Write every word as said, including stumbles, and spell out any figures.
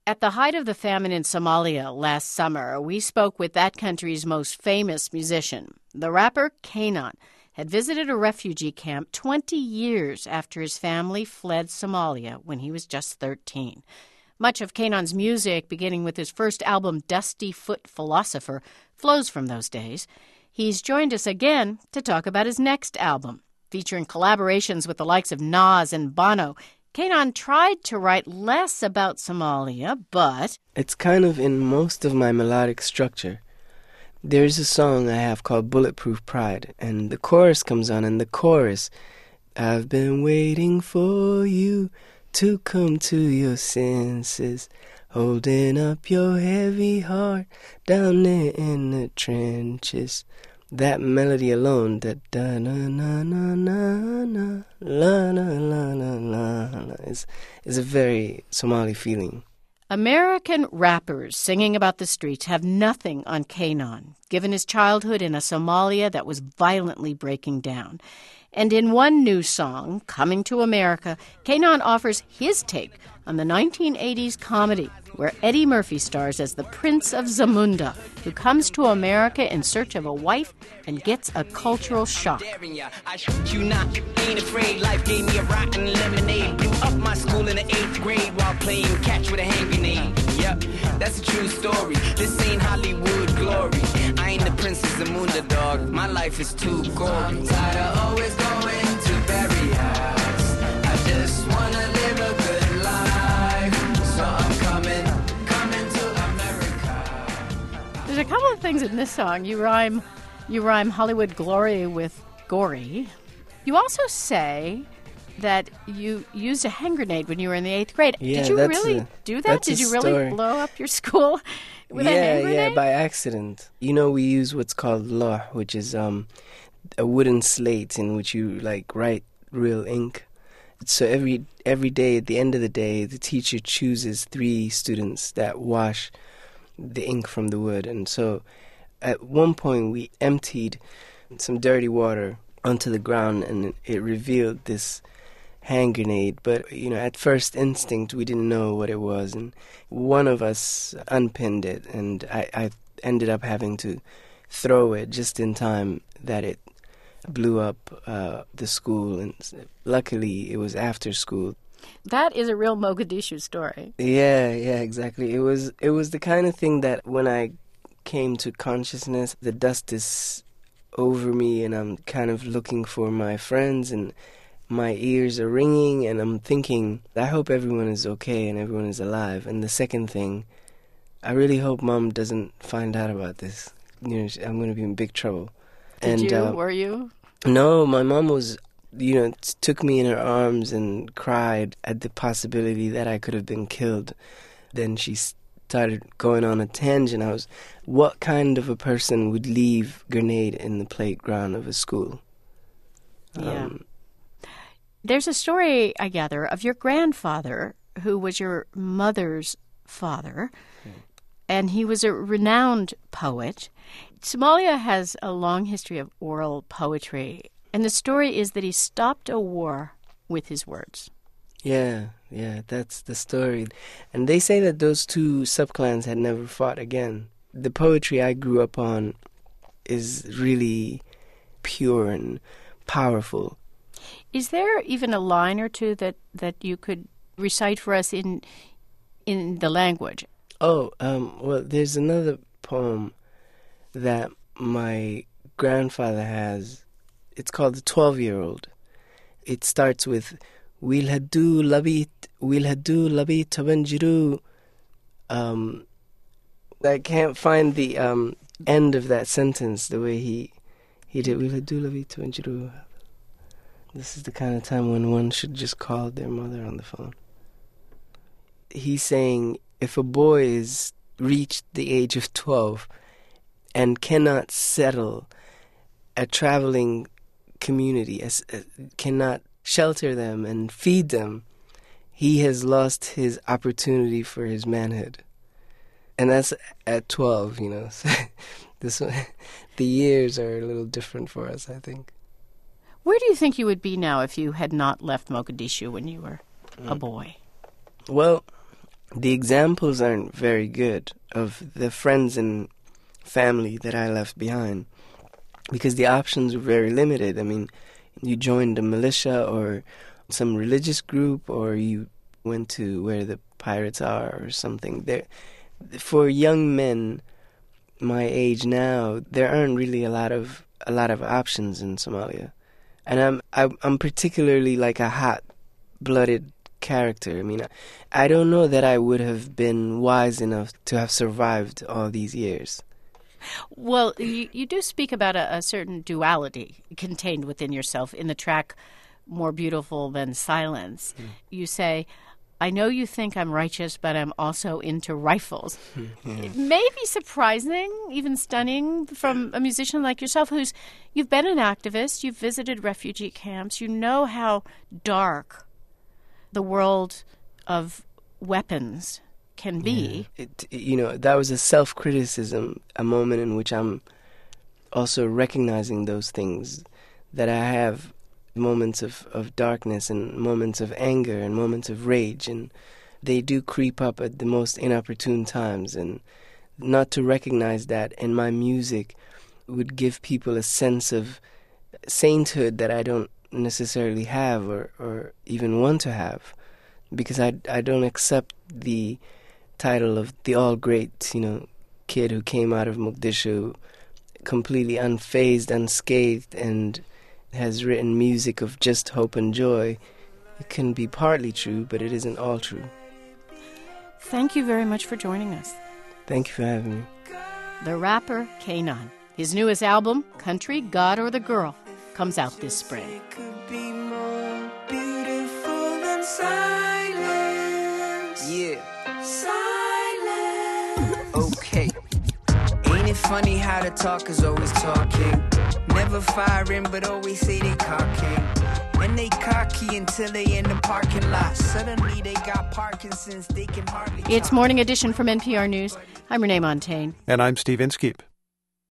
At the height of the famine in Somalia last summer, we spoke with that country's most famous musician. The rapper K'naan had visited a refugee camp twenty years after his family fled Somalia when he was just thirteen. Much of K'naan's music, beginning with his first album, Dusty Foot Philosopher, flows from those days. He's joined us again to talk about his next album. Featuring collaborations with the likes of Nas and Bono, K'naan tried to write less about Somalia, but... It's kind of in most of my melodic structure. There's a song I have called Bulletproof Pride, and the chorus comes on, and the chorus, I've been waiting for you to come to your senses, holding up your heavy heart down there in the trenches. That melody alone, that da na na na na na la la la la la is is a very Somali feeling. American rappers singing about the streets have nothing on K'naan, given his childhood in a Somalia that was violently breaking down. And in one new song, Coming to America, K'naan offers his take on the nineteen eighties comedy where Eddie Murphy stars as the Prince of Zamunda, who comes to America in search of a wife and gets a cultural shock. I shoot you not, ain't afraid. Life gave me a rotten lemonade. Blew up my school in the eighth grade while playing catch with a hand grenade. Yep, that's a true story. This ain't Hollywood glory. I ain't the Prince of Zamunda, dog. My life is too gory. I'm tired of always going to bury house. I just wanna live a good life. So I'm coming, coming to America. There's a couple of things in this song. You rhyme, you rhyme Hollywood glory with gory. You also say that you used a hand grenade when you were in the eighth grade. Yeah, Did you that's really a, do that? Did you really story. blow up your school with yeah, a hand grenade? Yeah, by accident. You know, we use what's called loh, which is um, a wooden slate in which you like write real ink. So every every day, at the end of the day, the teacher chooses three students that wash the ink from the wood. And so at one point, we emptied some dirty water onto the ground, and it revealed this hand grenade. But, you know, at first instinct, we didn't know what it was. And one of us unpinned it, and I, I ended up having to throw it just in time that it blew up uh, the school. And luckily, it was after school. That is a real Mogadishu story. Yeah, yeah, exactly. It was, it was the kind of thing that when I came to consciousness, the dust is over me, and I'm kind of looking for my friends, and my ears are ringing, and I'm thinking, I hope everyone is okay and everyone is alive. And the second thing, I really hope Mom doesn't find out about this. You know, I'm going to be in big trouble. Did and, you? Uh, Were you? No, my mom was, you know, t- took me in her arms and cried at the possibility that I could have been killed. Then she started going on a tangent. I was, what kind of a person would leave grenade in the playground of a school? Yeah. Um, There's a story, I gather, of your grandfather, who was your mother's father, mm. and he was a renowned poet. Somalia has a long history of oral poetry, and the story is that he stopped a war with his words. Yeah, yeah, that's the story. And they say that those two subclans had never fought again. The poetry I grew up on is really pure and powerful. Is there even a line or two that, that you could recite for us in in the language? Oh, um, well, there's another poem that my grandfather has. It's called The Twelve-Year-Old. It starts with Wilhadu labit Wilhadu labit tabanjiru. Um, I can't find the um end of that sentence the way he he did. Wilhadu labit tabanjiru. This is the kind of time when one should just call their mother on the phone. He's saying, if a boy is reached the age of twelve and cannot settle a traveling community, as, uh, cannot shelter them and feed them, he has lost his opportunity for his manhood. And that's at twelve, you know. So this one, the years are a little different for us, I think. Where do you think you would be now if you had not left Mogadishu when you were mm. a boy? Well, the examples aren't very good of the friends and family that I left behind, because the options were very limited. I mean, you joined a militia or some religious group, or you went to where the pirates are or something. There, for young men my age now, there aren't really a lot of a lot of options in Somalia, and I'm I'm, I'm particularly like a hot-blooded character. I mean, I, I don't know that I would have been wise enough to have survived all these years. Well, you, you do speak about a, a certain duality contained within yourself in the track More Beautiful Than Silence. Mm. You say, I know you think I'm righteous, but I'm also into rifles. Yeah. It may be surprising, even stunning, from a musician like yourself who's, you've been an activist, you've visited refugee camps, you know how dark the world of weapons can be. Yeah. It, you know, that was a self-criticism, a moment in which I'm also recognizing those things, that I have moments of, of darkness and moments of anger and moments of rage, and they do creep up at the most inopportune times, and not to recognize that in my music would give people a sense of sainthood that I don't necessarily have or, or even want to have, because I, I don't accept the title of the all-great, you know, kid who came out of Mogadishu completely unfazed, unscathed, and has written music of just hope and joy. It can be partly true, but it isn't all true. Thank you very much for joining us. Thank you for having me. The rapper K'naan. His newest album, Country, God or the Girl, comes out this spring. It could be more beautiful than silence. Yeah. Silence. Okay. Ain't it funny how the talkers always talking? Never firing, but always say they cocking. And they cocky until they in the parking lot. Suddenly they got Parkinson's, they can hardly talk. It's Morning Edition from N P R News. I'm Renee Montagne. And I'm Steve Inskeep.